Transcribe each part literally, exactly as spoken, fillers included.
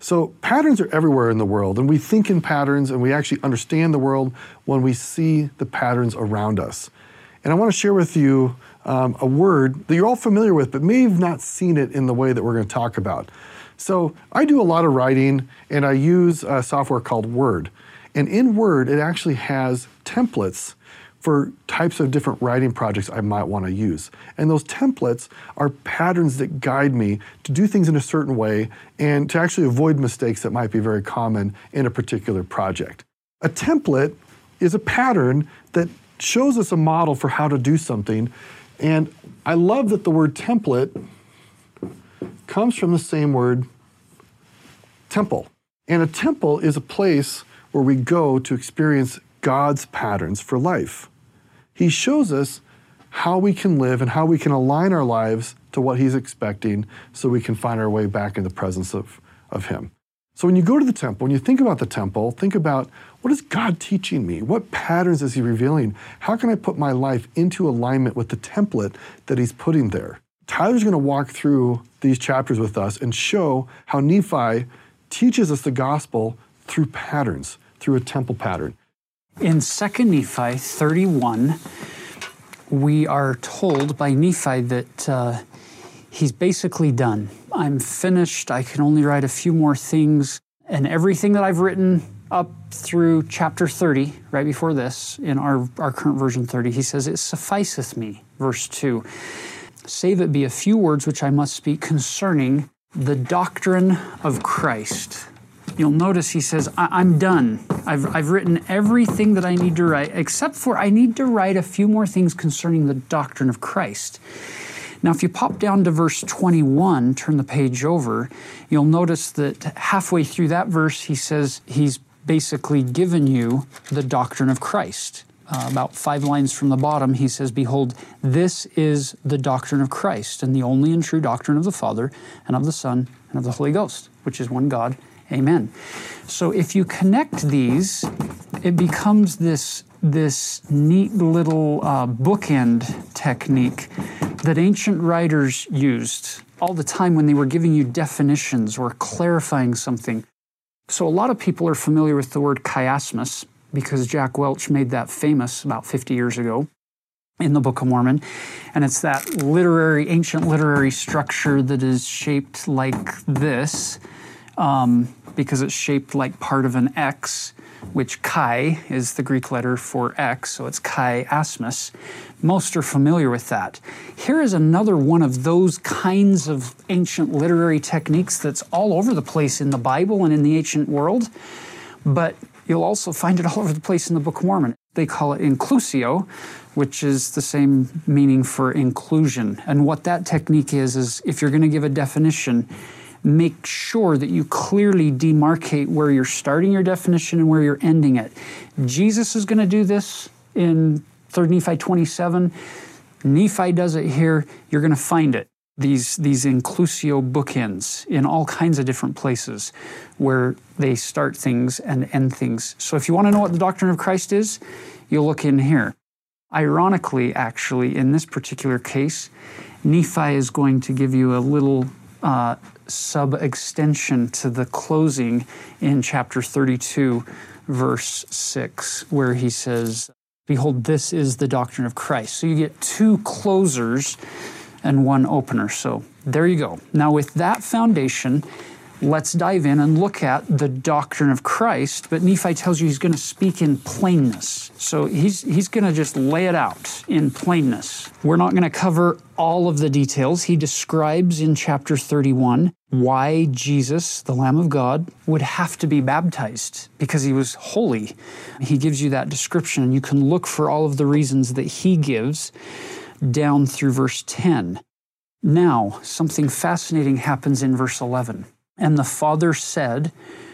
So patterns are everywhere in the world, and we think in patterns, and we actually understand the world when we see the patterns around us. And I want to share with you um, a word that you're all familiar with, but may have not seen it in the way that we're going to talk about. So I do a lot of writing, and I use a software called Word. And in Word, it actually has templates for types of different writing projects I might want to use. And those templates are patterns that guide me to do things in a certain way and to actually avoid mistakes that might be very common in a particular project. A template is a pattern that shows us a model for how to do something. And I love that the word template comes from the same word, temple. And a temple is a place where we go to experience God's patterns for life. He shows us how we can live and how we can align our lives to what He's expecting so we can find our way back in the presence of, of Him. So when you go to the temple, when you think about the temple, think about, what is God teaching me? What patterns is He revealing? How can I put my life into alignment with the template that He's putting there? Tyler's going to walk through these chapters with us and show how Nephi teaches us the gospel through patterns, through a temple pattern. In Second Nephi thirty-one, we are told by Nephi that uh, he's basically done. I'm finished. I can only write a few more things. And everything that I've written up through chapter thirty, right before this, in our, our current version thirty, he says, it sufficeth me, verse two. Save it be a few words which I must speak concerning the doctrine of Christ. You'll notice he says, I- I'm done. I've, I've written everything that I need to write, except for I need to write a few more things concerning the doctrine of Christ. Now, if you pop down to verse twenty-one, turn the page over, you'll notice that halfway through that verse, he says he's basically given you the doctrine of Christ. Uh, about five lines from the bottom, he says, behold, this is the doctrine of Christ, and the only and true doctrine of the Father, and of the Son, and of the Holy Ghost, which is one God. Amen. So if you connect these, it becomes this, this neat little uh, bookend technique that ancient writers used all the time when they were giving you definitions or clarifying something. So a lot of people are familiar with the word chiasmus because Jack Welch made that famous about fifty years ago in the Book of Mormon. And it's that literary, ancient literary structure that is shaped like this, um, because it's shaped like part of an X, which chi is the Greek letter for X, so it's chiasmus. Most are familiar with that. Here is another one of those kinds of ancient literary techniques that's all over the place in the Bible and in the ancient world, but you'll also find it all over the place in the Book of Mormon. They call it inclusio, which is the same meaning for inclusion. And what that technique is, is if you're going to give a definition, make sure that you clearly demarcate where you're starting your definition and where you're ending it. Jesus is going to do this in Third Nephi twenty-seven. Nephi does it here. You're going to find it. These, these inclusio bookends in all kinds of different places where they start things and end things. So if you want to know what the doctrine of Christ is, you'll look in here. Ironically, actually, in this particular case, Nephi is going to give you a little uh, sub-extension to the closing in chapter thirty-two, verse six, where he says, behold, this is the doctrine of Christ. So you get two closers and one opener. So there you go. Now with that foundation, let's dive in and look at the doctrine of Christ. But Nephi tells you he's going to speak in plainness. So he's, he's going to just lay it out in plainness. We're not going to cover all of the details. He describes in chapter thirty-one why Jesus, the Lamb of God, would have to be baptized because he was holy. He gives you that description, and you can look for all of the reasons that he gives down through verse ten. Now, something fascinating happens in verse eleven. And the Father said,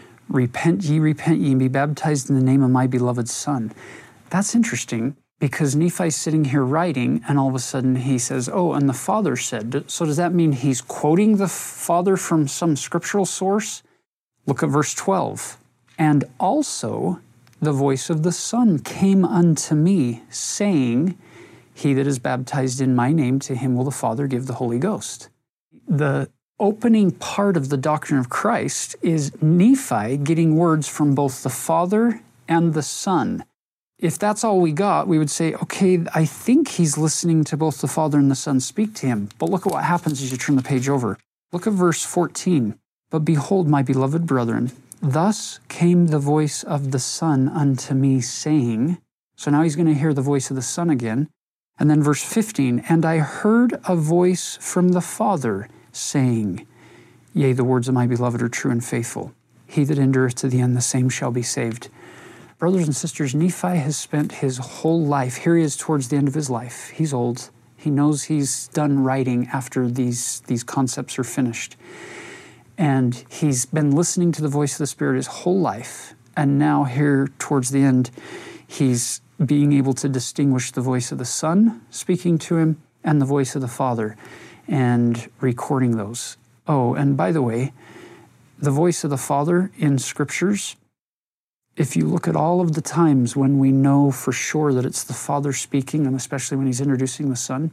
repent ye, repent ye, and be baptized in the name of my beloved Son. That's interesting because Nephi's sitting here writing, and all of a sudden he says, oh, and the Father said. So does that mean he's quoting the Father from some scriptural source? Look at verse twelve. And also the voice of the Son came unto me, saying, he that is baptized in my name, to him will the Father give the Holy Ghost. The opening part of the doctrine of Christ is Nephi getting words from both the Father and the Son. If that's all we got, we would say, okay, I think he's listening to both the Father and the Son speak to him. But look at what happens as you turn the page over. Look at verse fourteen. But behold, my beloved brethren, thus came the voice of the Son unto me, saying, so now he's going to hear the voice of the Son again. And then verse fifteen, and I heard a voice from the Father saying, yea, the words of my beloved are true and faithful. He that endureth to the end, the same shall be saved. Brothers and sisters, Nephi has spent his whole life, here he is towards the end of his life. He's old. He knows he's done writing after these, these concepts are finished. And he's been listening to the voice of the Spirit his whole life. And now here towards the end, he's being able to distinguish the voice of the Son speaking to him and the voice of the Father and recording those. Oh, and by the way, the voice of the Father in Scriptures, if you look at all of the times when we know for sure that it's the Father speaking, and especially when he's introducing the Son,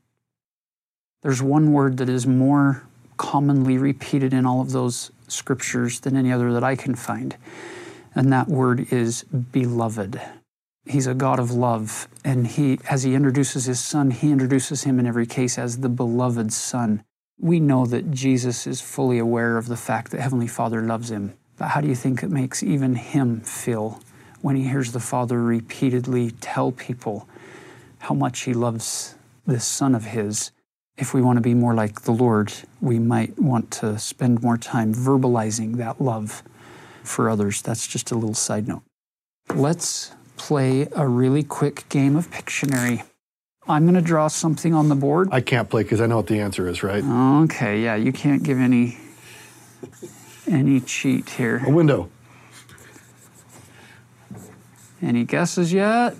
there's one word that is more commonly repeated in all of those Scriptures than any other that I can find, and that word is beloved. He's a God of love, and he, as he introduces his Son, he introduces him in every case as the beloved Son. We know that Jesus is fully aware of the fact that Heavenly Father loves him. But how do you think it makes even him feel when he hears the Father repeatedly tell people how much he loves this Son of his? If we want to be more like the Lord, we might want to spend more time verbalizing that love for others. That's just a little side note. Let's play a really quick game of Pictionary. I'm going to draw something on the board. I can't play because I know what the answer is, right? Okay, yeah, you can't give any... any cheat here. A window. Any guesses yet?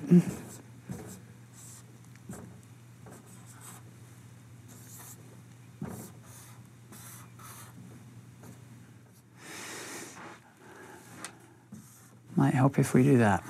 Might help if we do that.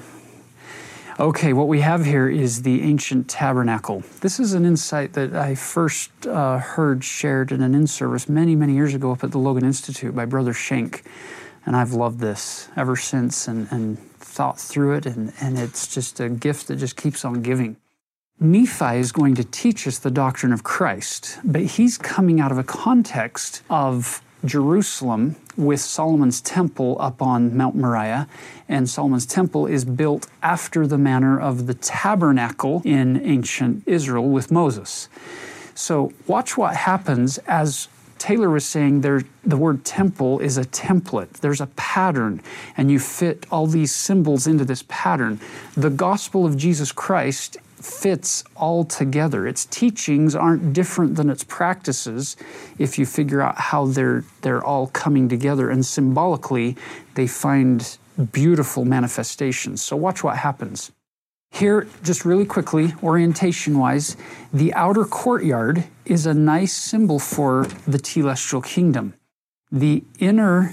Okay, what we have here is the ancient tabernacle. This is an insight that I first uh, heard shared in an in-service many, many years ago up at the Logan Institute by Brother Schenck. And I've loved this ever since and, and thought through it, and, and it's just a gift that just keeps on giving. Nephi is going to teach us the doctrine of Christ, but he's coming out of a context of Jerusalem with Solomon's temple up on Mount Moriah, and Solomon's temple is built after the manner of the tabernacle in ancient Israel with Moses. So watch what happens as Taylor was saying there, the word temple is a template. There's a pattern, and you fit all these symbols into this pattern. The gospel of Jesus Christ fits all together. Its teachings aren't different than its practices if you figure out how they're they're all coming together, and symbolically they find beautiful manifestations. So watch what happens. Here, just really quickly, orientation-wise, the outer courtyard is a nice symbol for the telestial kingdom. The inner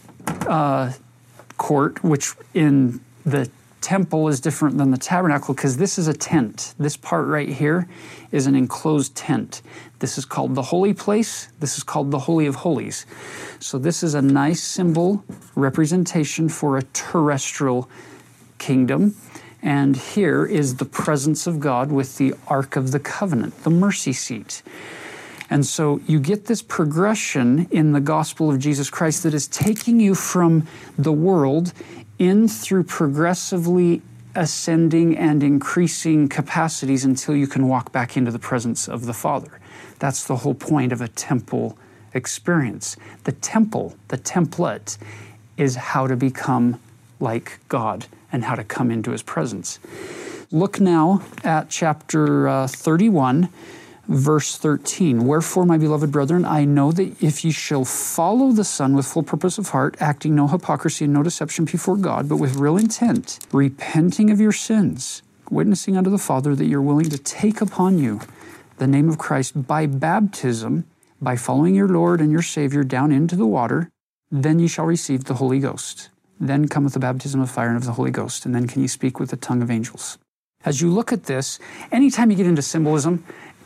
uh, court, which in the temple is different than the tabernacle because this is a tent. This part right here is an enclosed tent. This is called the holy place. This is called the Holy of Holies. So this is a nice symbol representation for a terrestrial kingdom. And here is the presence of God with the Ark of the Covenant, the mercy seat. And so you get this progression in the gospel of Jesus Christ that is taking you from the world in through progressively ascending and increasing capacities until you can walk back into the presence of the Father. That's the whole point of a temple experience. The temple, the template, is how to become like God and how to come into His presence. Look now at chapter uh, thirty-one, verse thirteen. Wherefore, my beloved brethren, I know that if ye shall follow the Son with full purpose of heart, acting no hypocrisy and no deception before God, but with real intent, repenting of your sins, witnessing unto the Father that you're willing to take upon you the name of Christ by baptism, by following your Lord and your Savior down into the water, then ye shall receive the Holy Ghost. Then cometh the baptism of fire and of the Holy Ghost, and then can ye speak with the tongue of angels. As you look at this, anytime you get into symbolism,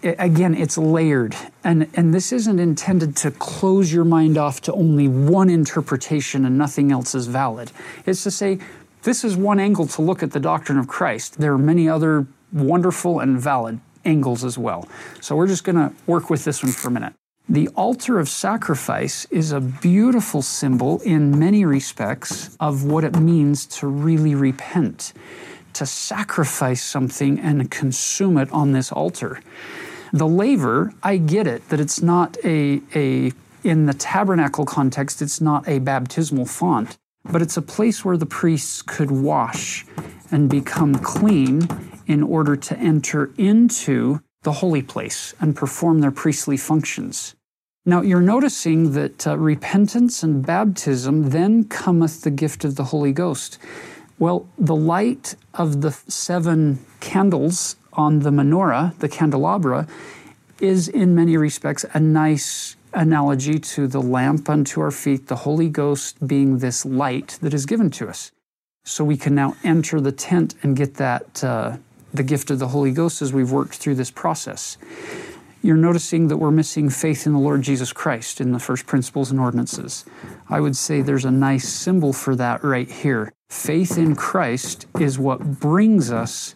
I- again, it's layered. And, and this isn't intended to close your mind off to only one interpretation and nothing else is valid. It's to say, this is one angle to look at the doctrine of Christ. There are many other wonderful and valid angles as well. So we're just going to work with this one for a minute. The altar of sacrifice is a beautiful symbol in many respects of what it means to really repent, to sacrifice something and consume it on this altar. The laver, I get it, that it's not a, a, in the tabernacle context, it's not a baptismal font, but it's a place where the priests could wash and become clean in order to enter into the holy place and perform their priestly functions. Now, you're noticing that uh, repentance and baptism, then cometh the gift of the Holy Ghost. Well, the light of the seven candles on the menorah, the candelabra, is in many respects a nice analogy to the lamp unto our feet, the Holy Ghost being this light that is given to us. So we can now enter the tent and get that, uh, the gift of the Holy Ghost as we've worked through this process. You're noticing that we're missing faith in the Lord Jesus Christ in the first principles and ordinances. I would say there's a nice symbol for that right here. Faith in Christ is what brings us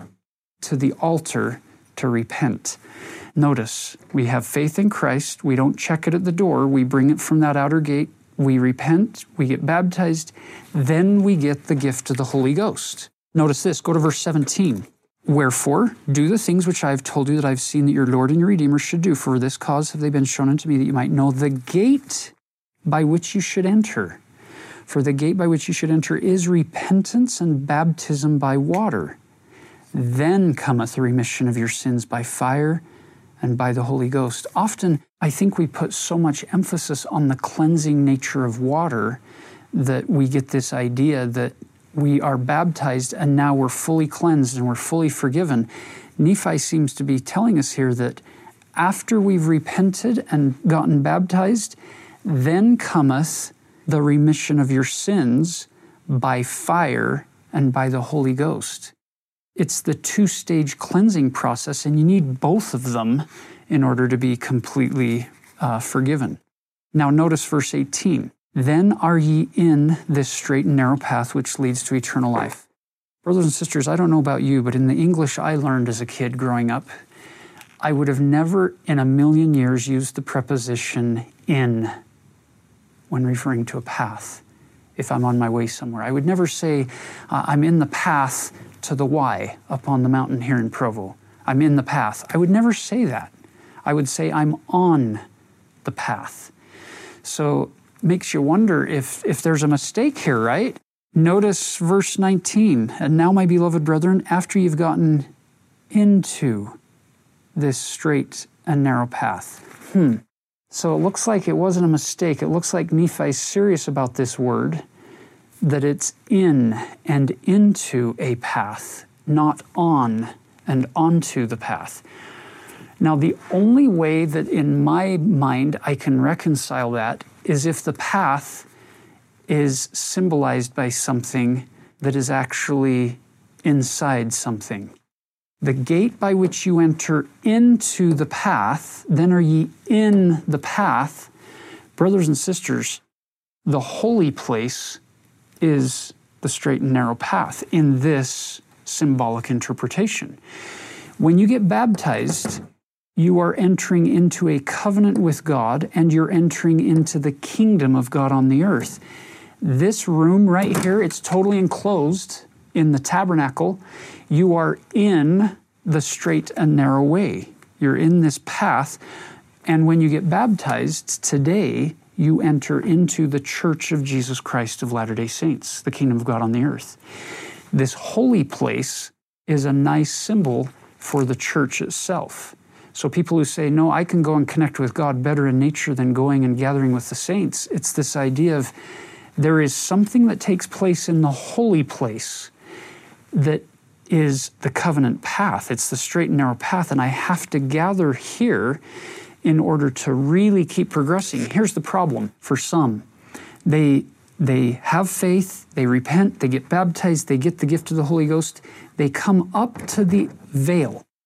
to the altar to repent. Notice, we have faith in Christ. We don't check it at the door. We bring it from that outer gate. We repent. We get baptized. Then we get the gift of the Holy Ghost. Notice this. Go to verse seventeen. Wherefore, do the things which I have told you that I have seen that your Lord and your Redeemer should do. For this cause have they been shown unto me, that you might know the gate by which you should enter. For the gate by which you should enter is repentance and baptism by water. Then cometh the remission of your sins by fire and by the Holy Ghost. Often, I think we put so much emphasis on the cleansing nature of water that we get this idea that we are baptized and now we're fully cleansed and we're fully forgiven. Nephi seems to be telling us here that after we've repented and gotten baptized, then cometh the remission of your sins by fire and by the Holy Ghost. It's the two-stage cleansing process, and you need both of them in order to be completely uh, forgiven. Now notice verse eighteen. Then are ye in this straight and narrow path which leads to eternal life. Brothers and sisters, I don't know about you, but in the English I learned as a kid growing up, I would have never in a million years used the preposition in when referring to a path if I'm on my way somewhere. I would never say, uh, I'm in the path to the Y up on the mountain here in Provo. I'm in the path. I would never say that. I would say I'm on the path. So makes you wonder if, if there's a mistake here, right? Notice verse nineteen. And now, my beloved brethren, after you've gotten into this straight and narrow path. Hmm. So it looks like it wasn't a mistake. It looks like Nephi's serious about this word, that it's in and into a path, not on and onto the path. Now, the only way that in my mind I can reconcile that is if the path is symbolized by something that is actually inside something. The gate by which you enter into the path, then are ye in the path. Brothers and sisters, the holy place is the straight and narrow path in this symbolic interpretation. When you get baptized, you are entering into a covenant with God, and you're entering into the kingdom of God on the earth. This room right here, it's totally enclosed in the tabernacle. You are in the straight and narrow way. You're in this path. And when you get baptized today, you enter into the Church of Jesus Christ of Latter-day Saints, the kingdom of God on the earth. This holy place is a nice symbol for the church itself. So people who say, no, I can go and connect with God better in nature than going and gathering with the saints, it's this idea of there is something that takes place in the holy place that is the covenant path. It's the straight and narrow path, and I have to gather here in order to really keep progressing. Here's the problem for some. They, they have faith, they repent, they get baptized, they get the gift of the Holy Ghost, they come up to the veil.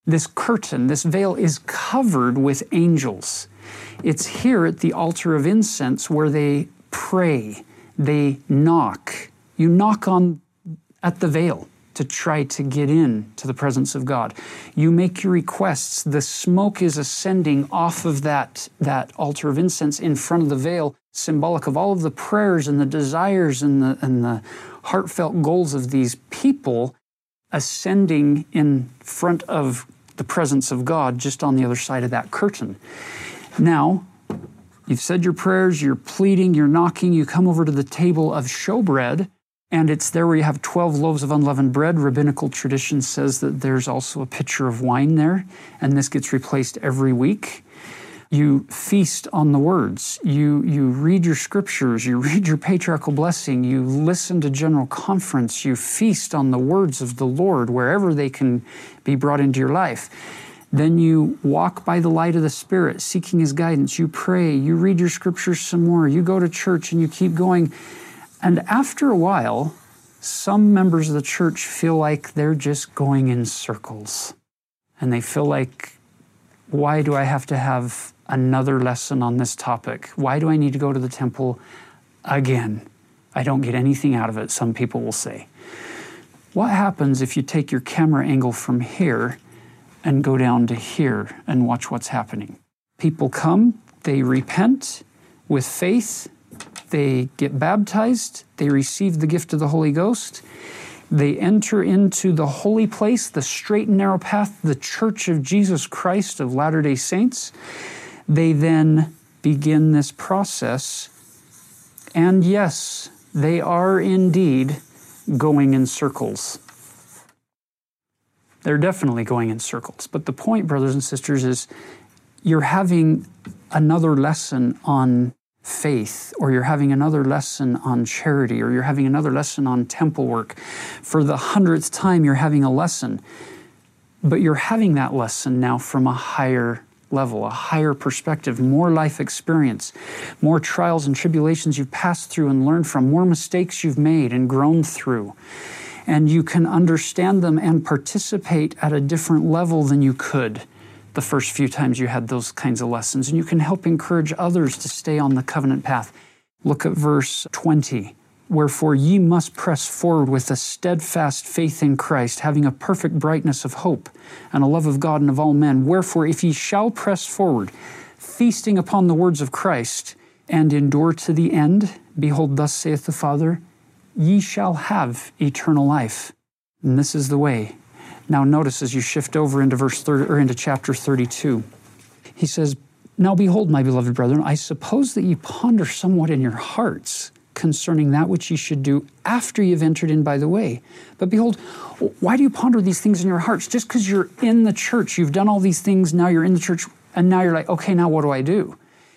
This curtain, this veil is covered with angels. It's here at the altar of incense where they pray, they knock. You knock on at the veil to try to get in to the presence of God. You make your requests. The smoke is ascending off of that, that altar of incense in front of the veil, symbolic of all of the prayers and the desires and the, and the heartfelt goals of these people ascending in front of the presence of God just on the other side of that curtain. Now, you've said your prayers, you're pleading, you're knocking, you come over to the table of showbread, and it's there where you have twelve loaves of unleavened bread. Rabbinical tradition says that there's also a pitcher of wine there, and this gets replaced every week. You feast on the words. You, you read your scriptures. You read your patriarchal blessing. You listen to general conference. You feast on the words of the Lord wherever they can be brought into your life. Then you walk by the light of the Spirit, seeking His guidance. You pray. You read your scriptures some more. You go to church and you keep going. And after a while, some members of the church feel like they're just going in circles. And they feel like, why do I have to have another lesson on this topic? Why do I need to go to the temple again? I don't get anything out of it, some people will say. What happens if you take your camera angle from here and go down to here and watch what's happening? People come, they repent with faith, they get baptized, they receive the gift of the Holy Ghost, they enter into the holy place, the straight and narrow path, the Church of Jesus Christ of Latter-day Saints. They then begin this process, and yes, they are indeed going in circles. They're definitely going in circles. But the point, brothers and sisters, is you're having another lesson on faith, or you're having another lesson on charity, or you're having another lesson on temple work. For the hundredth time, you're having a lesson. But you're having that lesson now from a higher level, a higher perspective, more life experience, more trials and tribulations you've passed through and learned from, more mistakes you've made and grown through. And you can understand them and participate at a different level than you could the first few times you had those kinds of lessons. And you can help encourage others to stay on the covenant path. Look at verse twenty. Wherefore ye must press forward with a steadfast faith in Christ, having a perfect brightness of hope and a love of God and of all men. Wherefore, if ye shall press forward, feasting upon the words of Christ, and endure to the end, behold, thus saith the Father, ye shall have eternal life. And this is the way. Now notice as you shift over into verse thirty, or into chapter thirty-two, he says, Now behold, my beloved brethren, I suppose that ye ponder somewhat in your hearts concerning that which ye should do after you've entered in by the way. But behold, why do you ponder these things in your hearts? Just because you're in the church, you've done all these things, now you're in the church, and now you're like, okay, now what do I do?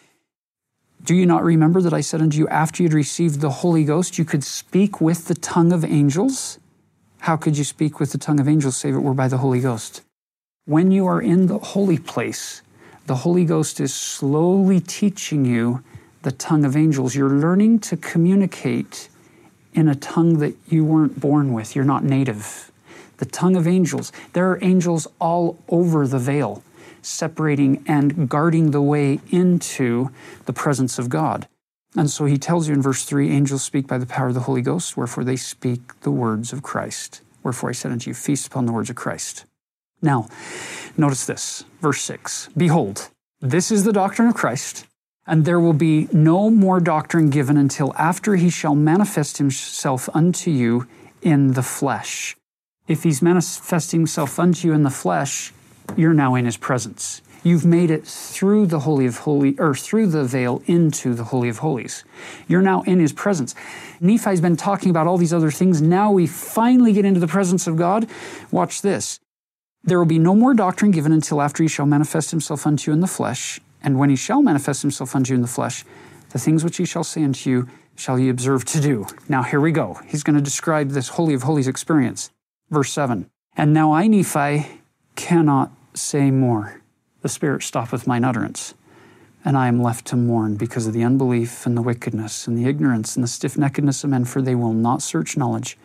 Do you not remember that I said unto you, after you'd received the Holy Ghost, you could speak with the tongue of angels? How could you speak with the tongue of angels, save it were by the Holy Ghost? When you are in the holy place, the Holy Ghost is slowly teaching you the tongue of angels. You're learning to communicate in a tongue that you weren't born with. You're not native. The tongue of angels. There are angels all over the veil, separating and guarding the way into the presence of God. And so he tells you in verse three, angels speak by the power of the Holy Ghost, wherefore they speak the words of Christ. Wherefore I said unto you, feast upon the words of Christ. Now, notice this, verse six. Behold, this is the doctrine of Christ, and there will be no more doctrine given until after he shall manifest himself unto you in the flesh. If he's manifesting himself unto you in the flesh, you're now in his presence. You've made it through the Holy of Holies, or through the veil into the Holy of Holies. You're now in his presence. Nephi's been talking about all these other things. Now we finally get into the presence of God. Watch this. There will be no more doctrine given until after he shall manifest himself unto you in the flesh. And when he shall manifest himself unto you in the flesh, the things which he shall say unto you shall ye observe to do. Now here we go. He's going to describe this Holy of Holies experience. Verse seven. And now I, Nephi, cannot say more. The Spirit stoppeth mine utterance, and I am left to mourn because of the unbelief and the wickedness and the ignorance and the stiff-neckedness of men, for they will not search knowledge,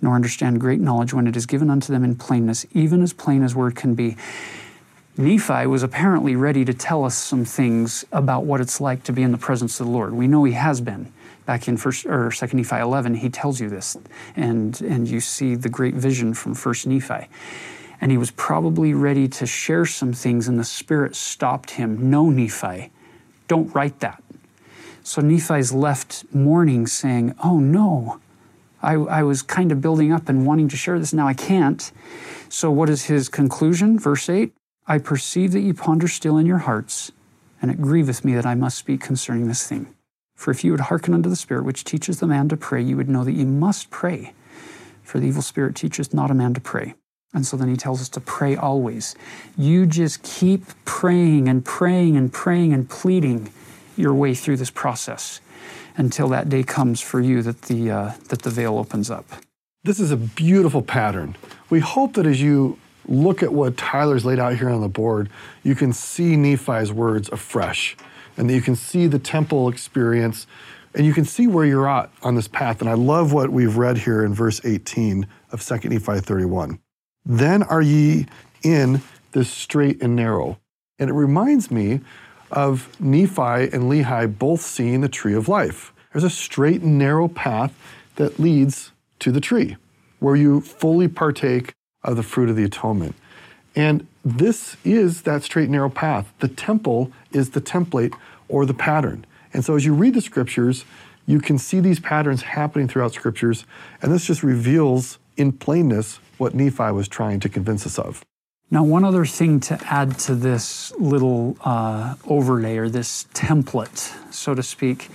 nor understand great knowledge when it is given unto them in plainness, even as plain as word can be. Nephi was apparently ready to tell us some things about what it's like to be in the presence of the Lord. We know he has been. Back in first or Second Nephi eleven, he tells you this, and, and you see the great vision from First Nephi. And he was probably ready to share some things, and the Spirit stopped him. No, Nephi, don't write that. So Nephi's left mourning, saying, oh no, I, I was kind of building up and wanting to share this, now I can't. So what is his conclusion? Verse eight, I perceive that ye ponder still in your hearts, and it grieveth me that I must speak concerning this thing. For if you would hearken unto the Spirit which teaches the man to pray, you would know that ye must pray. For the evil spirit teacheth not a man to pray. And so then he tells us to pray always. You just keep praying and praying and praying and pleading your way through this process until that day comes for you that the, uh, that the veil opens up. This is a beautiful pattern. We hope that as you look at what Tyler's laid out here on the board, you can see Nephi's words afresh, and that you can see the temple experience, and you can see where you're at on this path. And I love what we've read here in verse eighteen of Second Nephi thirty-one. Then are ye in this straight and narrow. And it reminds me of Nephi and Lehi both seeing the tree of life. There's a straight and narrow path that leads to the tree, where you fully partake of the fruit of the atonement. And this is that straight and narrow path. The temple is the template or the pattern. And so as you read the scriptures, you can see these patterns happening throughout scriptures, and this just reveals in plainness what Nephi was trying to convince us of. Now, one other thing to add to this little uh, overlay, or this template, so to speak,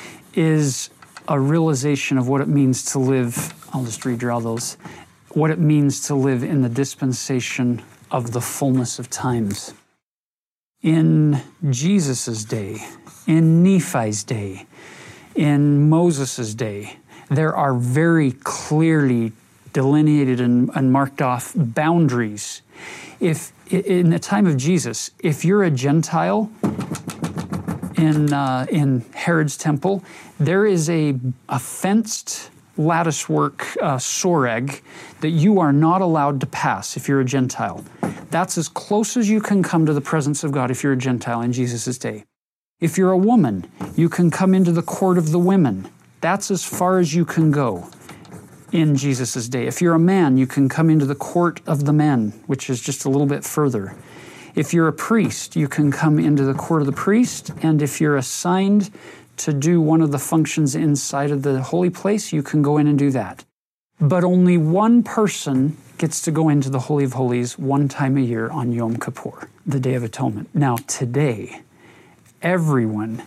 is a realization of what it means to live, I'll just redraw those, what it means to live in the dispensation of the fullness of times. In Jesus' day, in Nephi's day, in Moses' day, there are very clearly delineated and, and marked off boundaries. If in the time of Jesus, if you're a Gentile in uh, in Herod's temple, there is a, a fenced lattice work uh, soreg that you are not allowed to pass if you're a Gentile. That's as close as you can come to the presence of God if you're a Gentile in Jesus' day. If you're a woman, you can come into the court of the women. That's as far as you can go in Jesus' day. If you're a man, you can come into the court of the men, which is just a little bit further. If you're a priest, you can come into the court of the priest, and if you're assigned to do one of the functions inside of the holy place, you can go in and do that. But only one person gets to go into the Holy of Holies one time a year on Yom Kippur, the Day of Atonement. Now, today, everyone,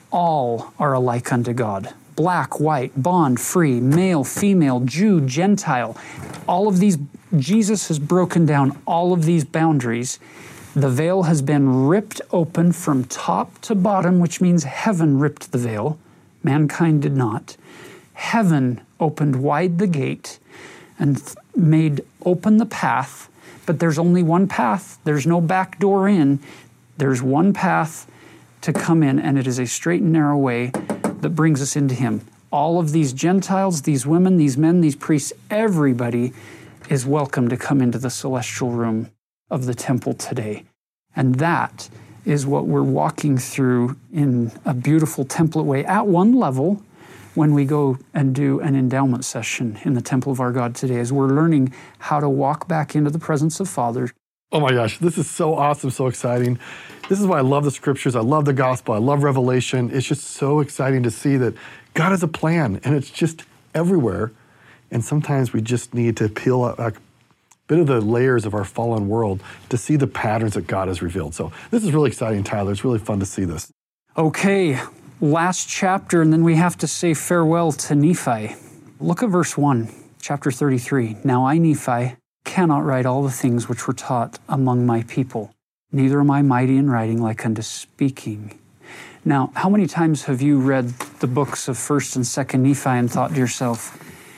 all are alike unto God. Black, white, bond, free, male, female, Jew, Gentile. All of these, Jesus has broken down all of these boundaries. The veil has been ripped open from top to bottom, which means heaven ripped the veil. Mankind did not. Heaven opened wide the gate and th- made open the path, but there's only one path. There's no back door in. There's one path to come in, and it is a straight and narrow way that brings us into Him. All of these Gentiles, these women, these men, these priests, everybody is welcome to come into the celestial room of the temple today. And that is what we're walking through in a beautiful template way at one level when we go and do an endowment session in the temple of our God today, as we're learning how to walk back into the presence of Father. Oh my gosh, this is so awesome, so exciting. This is why I love the scriptures. I love the gospel. I love Revelation. It's just so exciting to see that God has a plan, and it's just everywhere. And sometimes we just need to peel back a bit of the layers of our fallen world to see the patterns that God has revealed. So this is really exciting, Tyler. It's really fun to see this. Okay, last chapter, and then we have to say farewell to Nephi. Look at verse one, chapter thirty-three. Now I, Nephi, cannot write all the things which were taught among my people. Neither am I mighty in writing like unto speaking. Now, how many times have you read the books of First and Second Nephi and thought to yourself,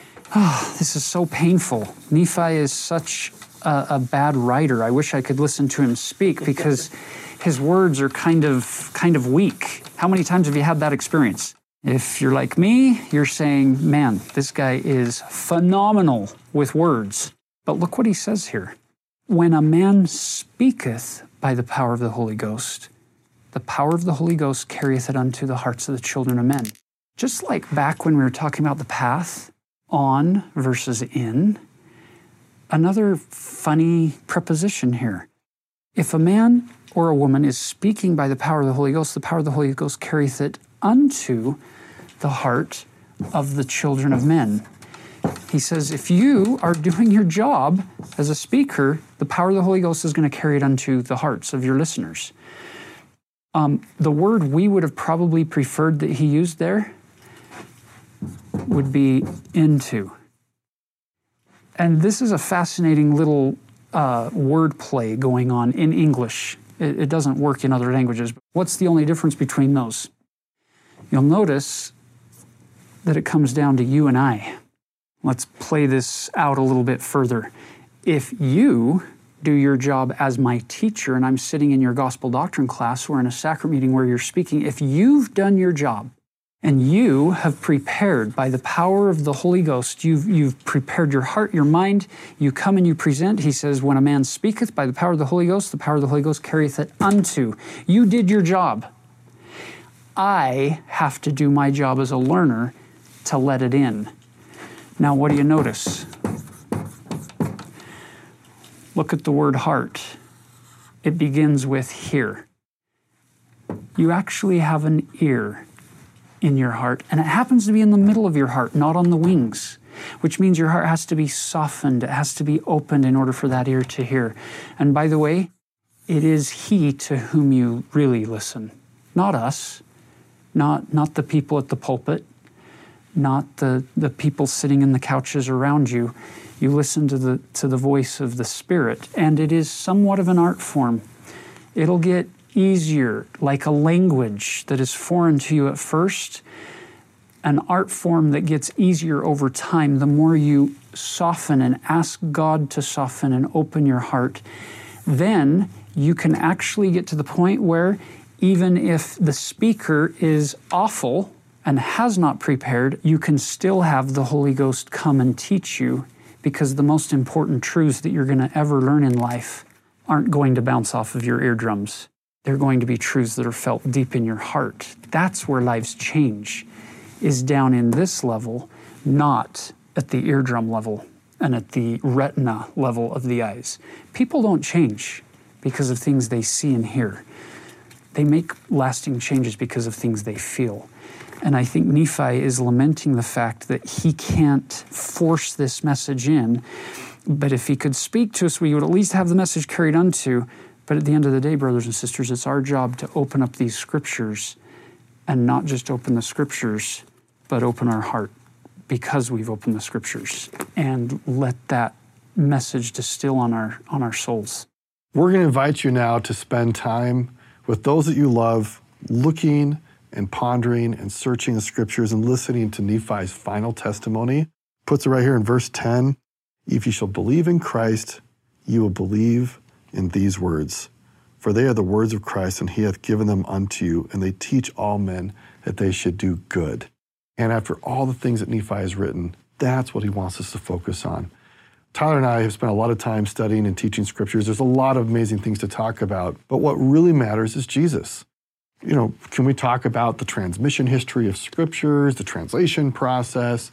oh, this is so painful. Nephi is such a, a bad writer. I wish I could listen to him speak because his words are kind of kind of weak. How many times have you had that experience? If you're like me, you're saying, man, this guy is phenomenal with words. But look what he says here. When a man speaketh by the power of the Holy Ghost, the power of the Holy Ghost carrieth it unto the hearts of the children of men. Just like back when we were talking about the path, on versus in, another funny preposition here. If a man or a woman is speaking by the power of the Holy Ghost, the power of the Holy Ghost carrieth it unto the heart of the children of men. He says, if you are doing your job as a speaker, the power of the Holy Ghost is going to carry it unto the hearts of your listeners. Um, the word we would have probably preferred that he used there would be into. And this is a fascinating little uh, word play going on in English. It, it doesn't work in other languages. But what's the only difference between those? You'll notice that it comes down to you and I. Let's play this out a little bit further. If you do your job as my teacher and I'm sitting in your gospel doctrine class or in a sacrament meeting where you're speaking, if you've done your job and you have prepared by the power of the Holy Ghost, you've, you've prepared your heart, your mind, you come and you present, he says, when a man speaketh by the power of the Holy Ghost, the power of the Holy Ghost carrieth it unto. You did your job. I have to do my job as a learner to let it in. Now, what do you notice? Look at the word heart. It begins with here. You actually have an ear in your heart, and it happens to be in the middle of your heart, not on the wings, which means your heart has to be softened. It has to be opened in order for that ear to hear. And by the way, it is he to whom you really listen, not us, not, not the people at the pulpit, not the, the people sitting in the couches around you. You listen to the, to the voice of the Spirit, and it is somewhat of an art form. It'll get easier, like a language that is foreign to you at first, an art form that gets easier over time. The more you soften and ask God to soften and open your heart, then you can actually get to the point where even if the speaker is awful and has not prepared, you can still have the Holy Ghost come and teach you, because the most important truths that you're going to ever learn in life aren't going to bounce off of your eardrums. They're going to be truths that are felt deep in your heart. That's where lives change, is down in this level, not at the eardrum level and at the retina level of the eyes. People don't change because of things they see and hear. They make lasting changes because of things they feel. And I think Nephi is lamenting the fact that he can't force this message in, but if he could speak to us, we would at least have the message carried unto. But at the end of the day, brothers and sisters, it's our job to open up these scriptures, and not just open the scriptures, but open our heart because we've opened the scriptures, and let that message distill on our, on our souls. We're going to invite you now to spend time with those that you love, looking and pondering and searching the scriptures and listening to Nephi's final testimony. Puts it right here in verse ten. If you shall believe in Christ, you will believe in these words. For they are the words of Christ, and he hath given them unto you, and they teach all men that they should do good. And after all the things that Nephi has written, that's what he wants us to focus on. Tyler and I have spent a lot of time studying and teaching scriptures. There's a lot of amazing things to talk about, but what really matters is Jesus. You know, can we talk about the transmission history of scriptures, the translation process,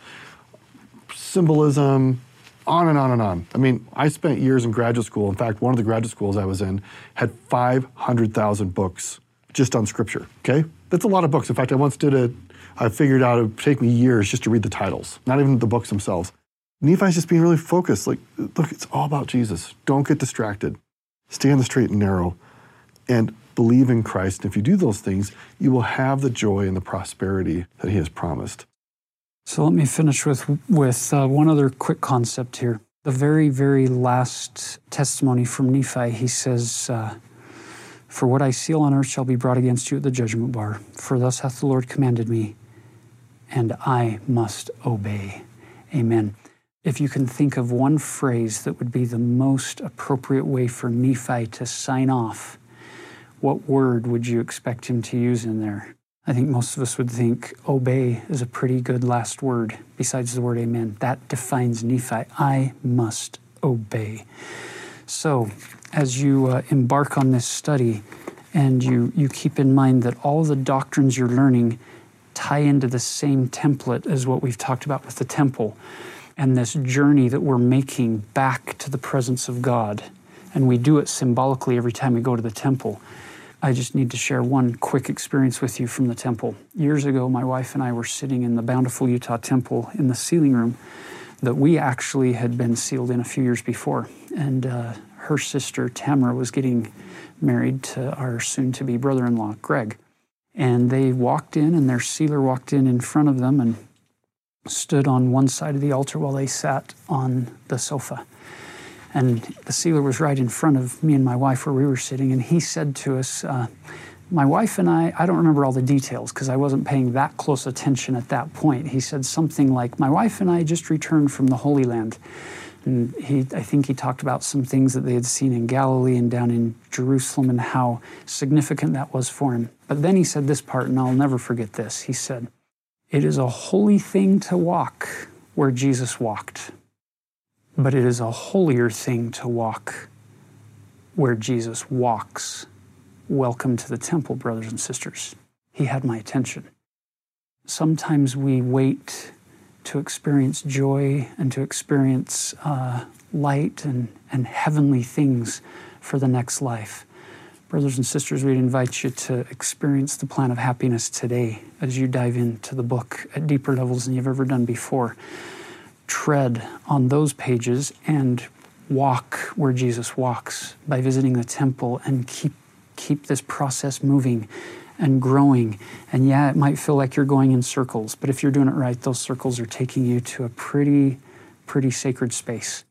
symbolism, on and on and on. I mean, I spent years in graduate school. In fact, one of the graduate schools I was in had five hundred thousand books just on scripture, okay? That's a lot of books. In fact, I once did a, I figured out it would take me years just to read the titles, not even the books themselves. Nephi's just being really focused. Like, look, it's all about Jesus. Don't get distracted. Stay on the straight and narrow and believe in Christ. And if you do those things, you will have the joy and the prosperity that he has promised. So let me finish with, with uh, one other quick concept here. The very, very last testimony from Nephi, he says, uh, for what I seal on earth shall be brought against you at the judgment bar. For thus hath the Lord commanded me, and I must obey. Amen. If you can think of one phrase that would be the most appropriate way for Nephi to sign off, what word would you expect him to use in there? I think most of us would think obey is a pretty good last word besides the word amen. That defines Nephi. I must obey. So as you uh, embark on this study and you, you keep in mind that all the doctrines you're learning tie into the same template as what we've talked about with the temple and this journey that we're making back to the presence of God. And we do it symbolically every time we go to the temple. I just need to share one quick experience with you from the temple. Years ago, my wife and I were sitting in the Bountiful, Utah temple in the sealing room that we actually had been sealed in a few years before. And uh, her sister, Tamara, was getting married to our soon-to-be brother-in-law, Greg. And they walked in, and their sealer walked in in front of them and stood on one side of the altar while they sat on the sofa. And the sealer was right in front of me and my wife where we were sitting, and he said to us, uh, my wife and I, I don't remember all the details because I wasn't paying that close attention at that point. He said something like, my wife and I just returned from the Holy Land. And he, I think he talked about some things that they had seen in Galilee and down in Jerusalem and how significant that was for him. But then he said this part, and I'll never forget this. He said, it is a holy thing to walk where Jesus walked. But it is a holier thing to walk where Jesus walks. Welcome to the temple, brothers and sisters. He had my attention. Sometimes we wait to experience joy and to experience uh, light and, and heavenly things for the next life. Brothers and sisters, we'd invite you to experience the plan of happiness today as you dive into the book at deeper levels than you've ever done before. Tread on those pages and walk where Jesus walks by visiting the temple and keep keep this process moving and growing. And yeah, it might feel like you're going in circles, but if you're doing it right, those circles are taking you to a pretty, pretty sacred space.